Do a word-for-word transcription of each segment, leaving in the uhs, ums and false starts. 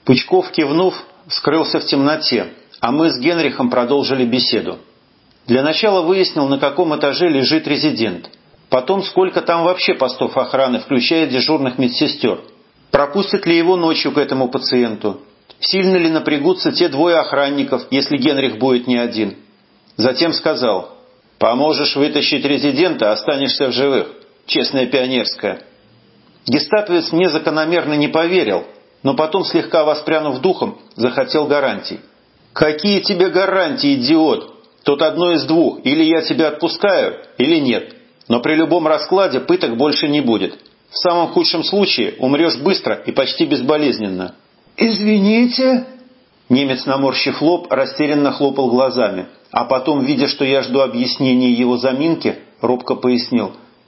Пучков, кивнув, скрылся в темноте, а мы с Генрихом продолжили беседу. Для начала выяснил, на каком этаже лежит резидент. Потом, сколько там вообще постов охраны, включая дежурных медсестер. Пропустят ли его ночью к этому пациенту? Сильно ли напрягутся те двое охранников, если Генрих будет не один? Затем сказал: «Поможешь вытащить резидента, останешься в живых. Честная пионерская». Гестаповец мне закономерно не поверил, но потом, слегка воспрянув духом, захотел гарантий. «Какие тебе гарантии, идиот? Тут одно из двух: или я тебя отпускаю, или нет. Но при любом раскладе пыток больше не будет. В самом худшем случае умрешь быстро и почти безболезненно». «Извините?» Немец, наморщив лоб, растерянно хлопал глазами, а потом, видя, что я жду объяснения его заминки, робко пояснил: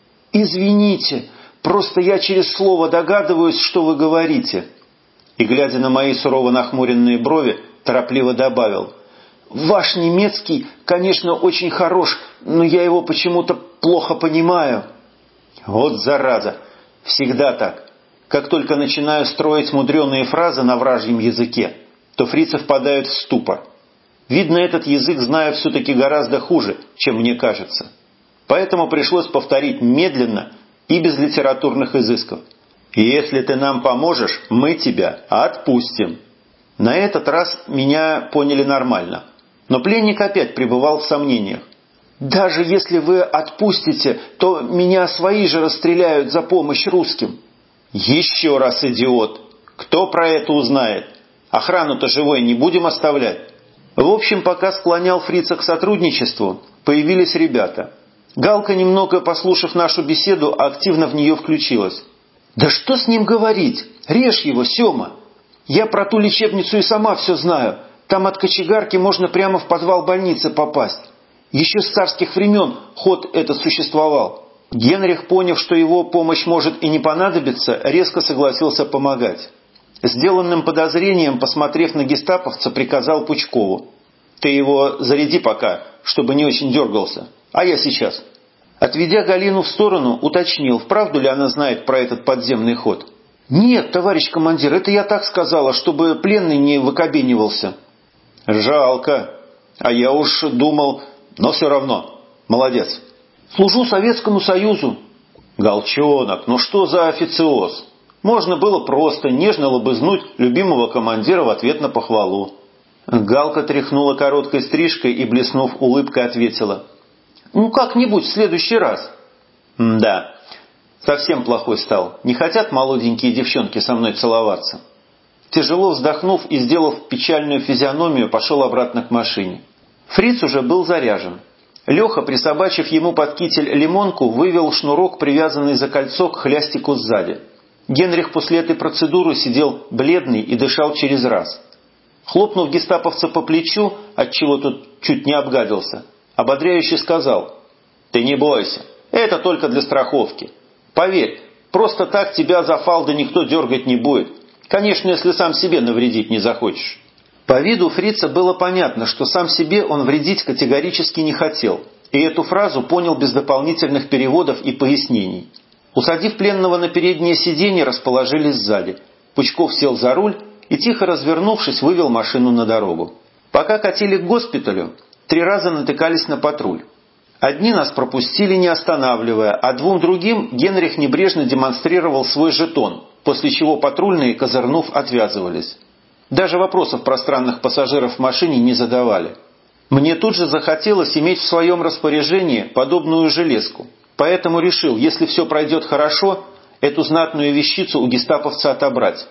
«Извините, просто я через слово догадываюсь, что вы говорите». И, глядя на мои сурово нахмуренные брови, торопливо добавил: «Ваш немецкий, конечно, очень хорош, но я его почему-то плохо понимаю». Вот зараза! Всегда так. Как только начинаю строить мудреные фразы на вражьем языке, то фрицы впадают в ступор. Видно, этот язык знают все-таки гораздо хуже, чем мне кажется. Поэтому пришлось повторить медленно и без литературных изысков. «Если ты нам поможешь, мы тебя отпустим». На этот раз меня поняли нормально. Но пленник опять пребывал в сомнениях. «Даже если вы отпустите, то меня свои же расстреляют за помощь русским». «Еще раз, идиот! Кто про это узнает? Охрану-то живой не будем оставлять». В общем, пока склонял фрица к сотрудничеству, появились ребята. Галка, немного послушав нашу беседу, активно в нее включилась. «Да что с ним говорить? Режь его, Сема! Я про ту лечебницу и сама все знаю. Там от кочегарки можно прямо в подвал больницы попасть. Еще с царских времен ход этот существовал». Генрих, поняв, что его помощь может и не понадобиться, резко согласился помогать. Сделанным подозрением, посмотрев на гестаповца, приказал Пучкову: «Ты его заряди пока, чтобы не очень дергался, а я сейчас». Отведя Галину в сторону, уточнил, вправду ли она знает про этот подземный ход. «Нет, товарищ командир, это я так сказала, чтобы пленный не выкобенивался». «Жалко. А я уж думал, но все равно. Молодец». «Служу Советскому Союзу». «Голчонок, ну что за официоз? Можно было просто нежно лобызнуть любимого командира в ответ на похвалу». Галка тряхнула короткой стрижкой и, блеснув улыбкой, ответила: «Ну, как-нибудь в следующий раз». «Да, совсем плохой стал. Не хотят молоденькие девчонки со мной целоваться». Тяжело вздохнув и сделав печальную физиономию, пошел обратно к машине. Фриц уже был заряжен. Леха, присобачив ему под китель лимонку, вывел шнурок, привязанный за кольцо, к хлястику сзади. Генрих после этой процедуры сидел бледный и дышал через раз. Хлопнув гестаповца по плечу, отчего тот чуть не обгадился, ободряюще сказал: «Ты не бойся, это только для страховки. Поверь, просто так тебя за фалды никто дергать не будет. Конечно, если сам себе навредить не захочешь». По виду фрица было понятно, что сам себе он вредить категорически не хотел, и эту фразу понял без дополнительных переводов и пояснений. Усадив пленного на переднее сиденье, расположились сзади. Пучков сел за руль и, тихо развернувшись, вывел машину на дорогу. Пока катили к госпиталю, три раза натыкались на патруль. Одни нас пропустили, не останавливая, а двум другим Генрих небрежно демонстрировал свой жетон, после чего патрульные, козырнув, отвязывались. Даже вопросов про странных пассажиров в машине не задавали. Мне тут же захотелось иметь в своем распоряжении подобную железку, поэтому решил, если все пройдет хорошо, эту знатную вещицу у гестаповца отобрать.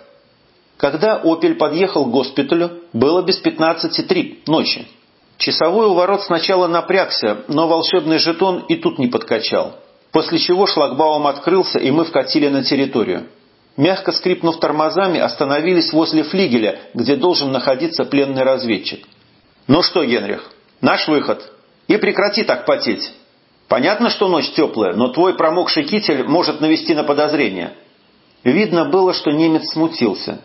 Когда «Опель» подъехал к госпиталю, было без пятнадцати три ночи. Часовой у ворот сначала напрягся, но волшебный жетон и тут не подкачал. После чего шлагбаум открылся, и мы вкатили на территорию. Мягко скрипнув тормозами, остановились возле флигеля, где должен находиться пленный разведчик. «Ну что, Генрих, наш выход. И прекрати так потеть. Понятно, что ночь теплая, но твой промокший китель может навести на подозрение». Видно было, что немец смутился.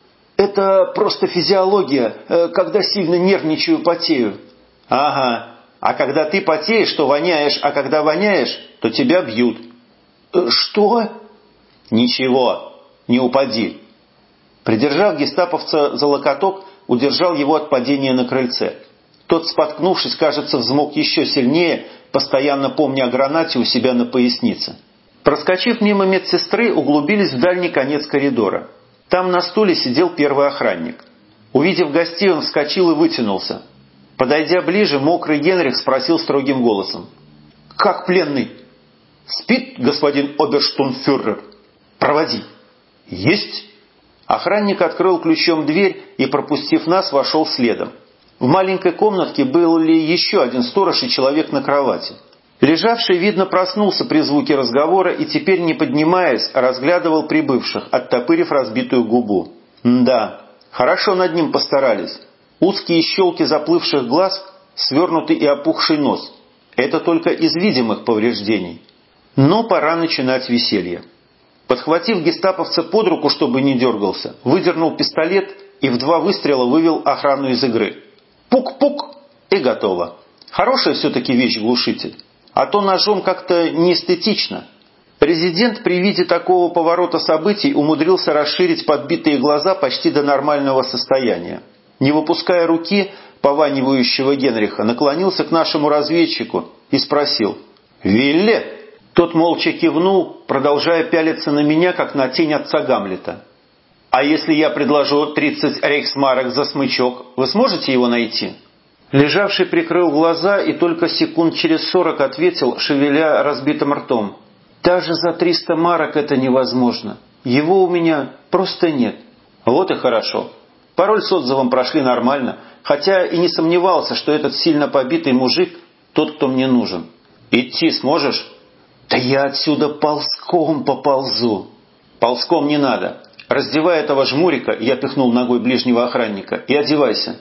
«Это просто физиология, когда сильно нервничаю, потею». «Ага, а когда ты потеешь, то воняешь, а когда воняешь, то тебя бьют». «Что?» «Ничего, не упади». Придержав гестаповца за локоток, удержал его от падения на крыльце. Тот, споткнувшись, кажется, взмок еще сильнее, постоянно помня о гранате у себя на пояснице. Проскочив мимо медсестры, углубились в дальний конец коридора. Там на стуле сидел первый охранник. Увидев гостей, он вскочил и вытянулся. Подойдя ближе, мокрый Генрих спросил строгим голосом: «Как пленный?» «Спит, господин оберштурмфюрер?» «Проводи». «Есть». Охранник открыл ключом дверь и, пропустив нас, вошел следом. В маленькой комнатке был ли еще один сторож и человек на кровати. Лежавший, видно, проснулся при звуке разговора и теперь, не поднимаясь, разглядывал прибывших, оттопырив разбитую губу. Да, хорошо над ним постарались. Узкие щелки заплывших глаз, свернутый и опухший нос. Это только из видимых повреждений. Но пора начинать веселье. Подхватив гестаповца под руку, чтобы не дергался, выдернул пистолет и в два выстрела вывел охрану из игры. Пук-пук, и готово. Хорошая все-таки вещь глушитель. А то ножом как-то неэстетично. Президент при виде такого поворота событий умудрился расширить подбитые глаза почти до нормального состояния. Не выпуская руки пованивающего Генриха, наклонился к нашему разведчику и спросил: «Вилле?» Тот молча кивнул, продолжая пялиться на меня, как на тень отца Гамлета. «А если я предложу тридцать рейхсмарок за смычок, вы сможете его найти?» Лежавший прикрыл глаза и только секунд через сорок ответил, шевеля разбитым ртом: «Даже за триста марок это невозможно. Его у меня просто нет». Вот и хорошо. Пароль с отзывом прошли нормально, хотя и не сомневался, что этот сильно побитый мужик тот, кто мне нужен. «Идти сможешь?» «Да я отсюда ползком поползу». «Ползком не надо. Раздевай этого жмурика», — я пихнул ногой ближнего охранника, — «и одевайся».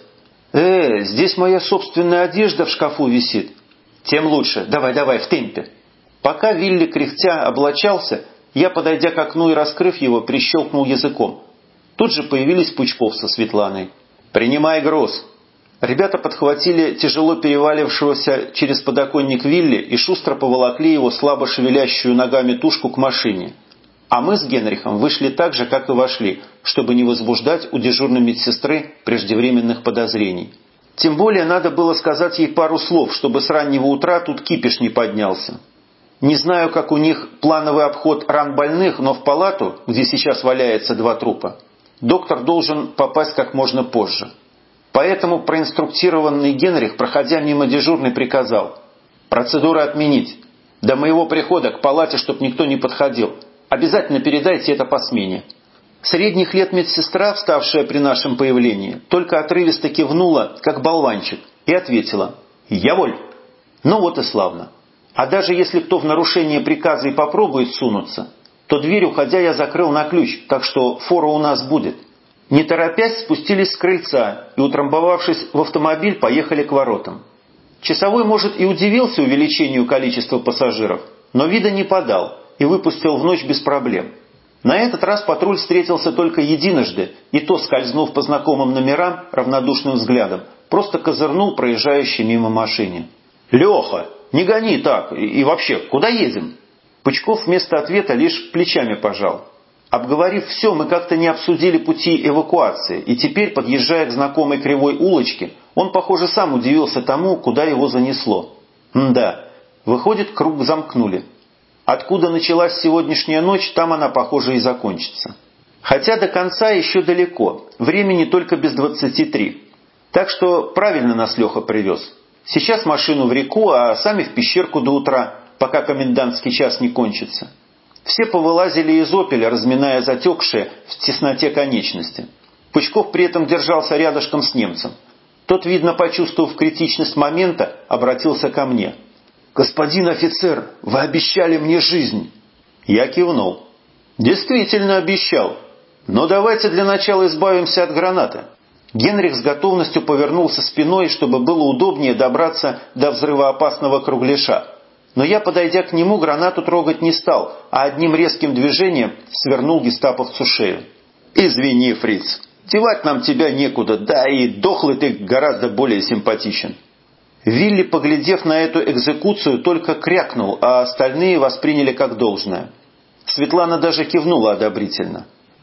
«Э, здесь моя собственная одежда в шкафу висит». «Тем лучше. Давай-давай, в темпе». Пока Вилли кряхтя облачался, я, подойдя к окну и раскрыв его, прищелкнул языком. Тут же появились Пучков со Светланой. «Принимай груз». Ребята подхватили тяжело перевалившегося через подоконник Вилли и шустро поволокли его слабо шевелящую ногами тушку к машине. А мы с Генрихом вышли так же, как и вошли, чтобы не возбуждать у дежурной медсестры преждевременных подозрений. Тем более надо было сказать ей пару слов, чтобы с раннего утра тут кипиш не поднялся. Не знаю, как у них плановый обход ран больных, но в палату, где сейчас валяется два трупа, доктор должен попасть как можно позже. Поэтому проинструктированный Генрих, проходя мимо дежурной, приказал: «Процедуру отменить. До моего прихода к палате, чтоб никто не подходил. Обязательно передайте это по смене». Средних лет медсестра, вставшая при нашем появлении, только отрывисто кивнула, как болванчик, и ответила: «Я воль». Ну вот и славно. А даже если кто в нарушение приказа и попробует сунуться, то дверь, уходя, я закрыл на ключ, так что фора у нас будет. Не торопясь, спустились с крыльца и, утрамбовавшись в автомобиль, поехали к воротам. Часовой, может, и удивился увеличению количества пассажиров, но вида не подал и выпустил в ночь без проблем. На этот раз патруль встретился только единожды, и то, скользнув по знакомым номерам равнодушным взглядом, просто козырнул проезжающей мимо машине. «Леха, не гони так! И, и вообще, куда едем?» Пучков вместо ответа лишь плечами пожал. Обговорив все, мы как-то не обсудили пути эвакуации, и теперь, подъезжая к знакомой кривой улочке, он, похоже, сам удивился тому, куда его занесло. М-да, выходит, круг замкнули. Откуда началась сегодняшняя ночь, там она, похоже, и закончится. Хотя до конца еще далеко, времени только без двадцати три. Так что правильно нас Леха привез. Сейчас машину в реку, а сами в пещерку до утра, пока комендантский час не кончится. Все повылазили из «Опеля», разминая затекшие в тесноте конечности. Пучков при этом держался рядышком с немцем. Тот, видно, почувствовав критичность момента, обратился ко мне. «Господин офицер, вы обещали мне жизнь!» Я кивнул. «Действительно обещал. Но давайте для начала избавимся от гранаты». Генрих с готовностью повернулся спиной, чтобы было удобнее добраться до взрывоопасного кругляша. Но я, подойдя к нему, гранату трогать не стал, а одним резким движением свернул гестаповцу шею. «Извини, фриц, девать нам тебя некуда, да и дохлый ты гораздо более симпатичен». Вилли, поглядев на эту экзекуцию, только крякнул, а остальные восприняли как должное. Светлана даже кивнула одобрительно.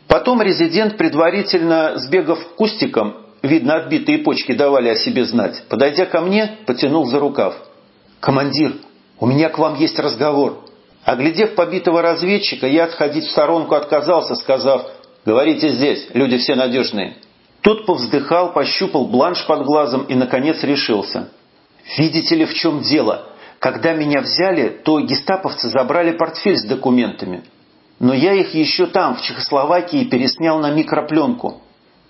Потом резидент, предварительно сбегав к кустикам, видно, отбитые почки давали о себе знать, подойдя ко мне, потянул за рукав. «Командир, у меня к вам есть разговор». Оглядев побитого разведчика, я отходить в сторонку отказался, сказав: «Говорите здесь, люди все надежные». Тот повздыхал, пощупал бланш под глазом и, наконец, решился. «Видите ли, в чем дело? Когда меня взяли, то гестаповцы забрали портфель с документами. Но я их еще там, в Чехословакии, переснял на микропленку».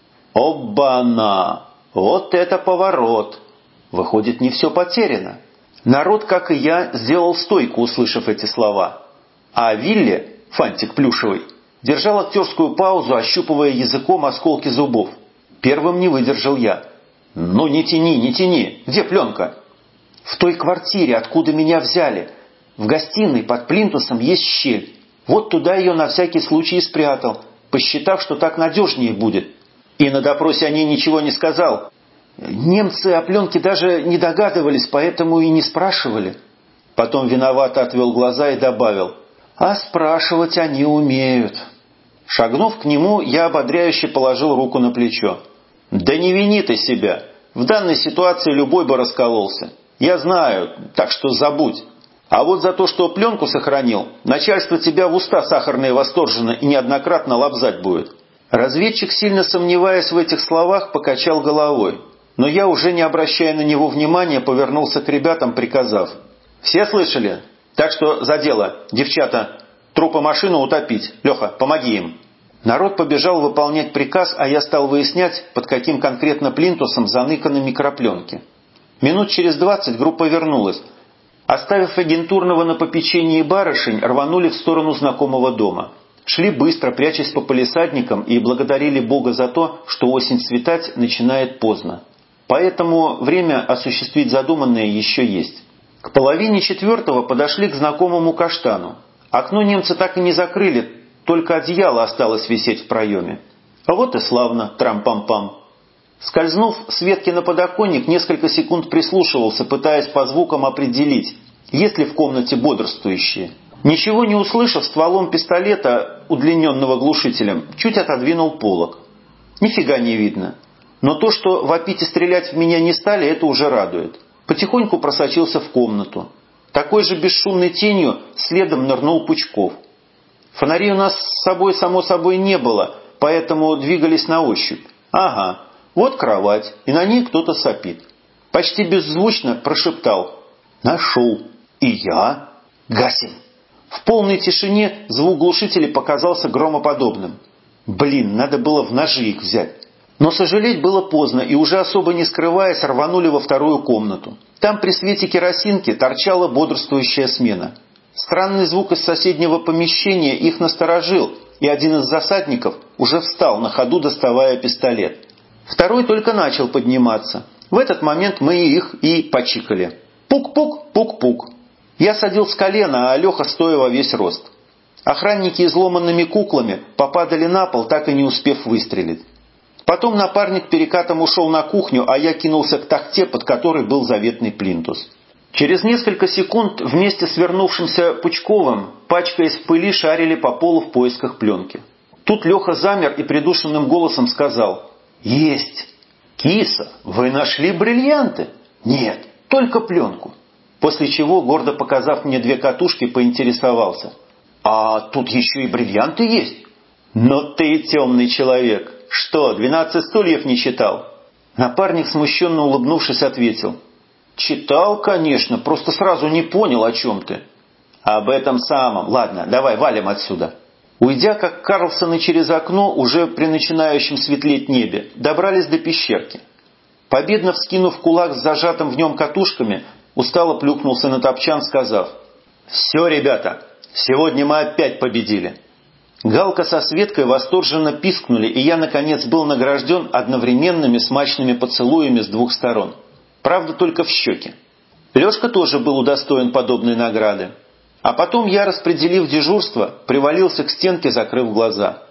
«Оба-на! Вот это поворот! Выходит, не все потеряно». Народ, как и я, сделал стойку, услышав эти слова. А Вилли, фантик плюшевый, держал актерскую паузу, ощупывая языком осколки зубов. Первым не выдержал я. «Ну не тяни, не тяни! Где пленка?» «В той квартире, откуда меня взяли. В гостиной под плинтусом есть щель. Вот туда ее на всякий случай спрятал, посчитав, что так надежнее будет». «И на допросе о ней ничего не сказал?» «Немцы о пленке даже не догадывались, поэтому и не спрашивали». Потом виновато отвел глаза и добавил: «А спрашивать они умеют». Шагнув к нему, я ободряюще положил руку на плечо. «Да не вини ты себя. В данной ситуации любой бы раскололся. Я знаю, так что забудь. А вот за то, что пленку сохранил, начальство тебя в уста сахарные восторженно и неоднократно лобзать будет». Разведчик, сильно сомневаясь в этих словах, покачал головой. Но я, уже не обращая на него внимания, повернулся к ребятам, приказав: «Все слышали? Так что за дело, девчата, трупы машину утопить. Леха, помоги им». Народ побежал выполнять приказ, а я стал выяснять, под каким конкретно плинтусом заныканы микропленки. Минут через двадцать группа вернулась. Оставив агентурного на попечении барышень, рванули в сторону знакомого дома. Шли быстро, прячась по палисадникам, и благодарили Бога за то, что осень светать начинает поздно. Поэтому время осуществить задуманное еще есть. К половине четвертого подошли к знакомому каштану. Окно немцы так и не закрыли, только одеяло осталось висеть в проеме. А вот и славно, трам-пам-пам. Скользнув с ветки на подоконник, несколько секунд прислушивался, пытаясь по звукам определить, есть ли в комнате бодрствующие. Ничего не услышав, стволом пистолета, удлиненного глушителем, чуть отодвинул полог. Нифига не видно. Но то, что вопить и стрелять в меня не стали, это уже радует. Потихоньку просочился в комнату. Такой же бесшумной тенью следом нырнул Пучков. Фонарей у нас с собой, само собой, не было, поэтому двигались на ощупь. Ага, вот кровать, и на ней кто-то сопит. Почти беззвучно прошептал: «Нашел». «И я?» «Гасим». В полной тишине звук глушителя показался громоподобным. Блин, надо было в ножи их взять. Но сожалеть было поздно, и уже особо не скрываясь, рванули во вторую комнату. Там при свете керосинки торчала бодрствующая смена. Странный звук из соседнего помещения их насторожил, и один из засадников уже встал на ходу, доставая пистолет. Второй только начал подниматься. В этот момент мы их и почикали. Пук-пук, пук-пук. Я садил с колена, а Леха стоя во весь рост. Охранники изломанными куклами попадали на пол, так и не успев выстрелить. Потом напарник перекатом ушел на кухню, а я кинулся к тахте, под которой был заветный плинтус. Через несколько секунд вместе с вернувшимся Пучковым, пачкаясь в пыли, шарили по полу в поисках пленки. Тут Леха замер и придушенным голосом сказал: «Есть! Киса, вы нашли бриллианты?» «Нет, только пленку». После чего, гордо показав мне две катушки, поинтересовался: «А тут еще и бриллианты есть?» «Ну ты темный человек! Что, двенадцать стульев не читал?» Напарник, смущенно улыбнувшись, ответил: «Читал, конечно, просто сразу не понял, о чем ты». «Об этом самом. Ладно, давай валим отсюда». Уйдя, как Карлсоны, через окно, уже при начинающем светлеть небе, добрались до пещерки. Победно вскинув кулак с зажатым в нем катушками, устало плюхнулся на топчан, сказав: «Все, ребята, сегодня мы опять победили». Галка со Светкой восторженно пискнули, и я, наконец, был награжден одновременными смачными поцелуями с двух сторон. Правда, только в щеки. Лешка тоже был удостоен подобной награды. А потом я, распределив дежурство, привалился к стенке, закрыв глаза.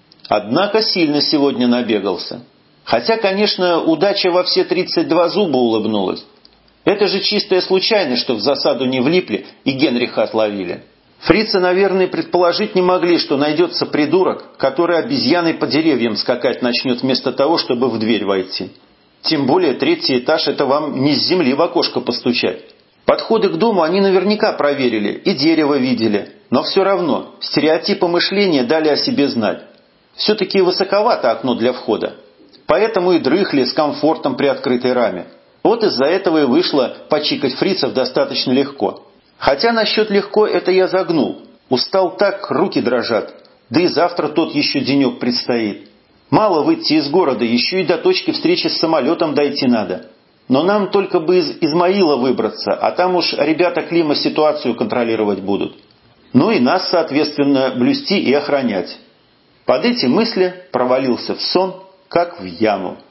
Однако сильно сегодня набегался. Хотя, конечно, удача во все тридцать два зуба улыбнулась. Это же чистая случайность, что в засаду не влипли и Генриха отловили. Фрицы, наверное, предположить не могли, что найдется придурок, который обезьяной по деревьям скакать начнет вместо того, чтобы в дверь войти. Тем более третий этаж – это вам не с земли в окошко постучать. Подходы к дому они наверняка проверили и дерево видели, но все равно стереотипы мышления дали о себе знать. Все-таки высоковато окно для входа, поэтому и дрыхли с комфортом при открытой раме. Вот из-за этого и вышло почикать фрицев достаточно легко. Хотя насчет легко это я загнул. Устал так, руки дрожат. Да и завтра тот еще денек предстоит. Мало выйти из города, еще и до точки встречи с самолетом дойти надо. Но нам только бы из Измаила выбраться, а там уж ребята Клима ситуацию контролировать будут. Ну и нас, соответственно, блюсти и охранять. Под эти мысли провалился в сон, как в яму.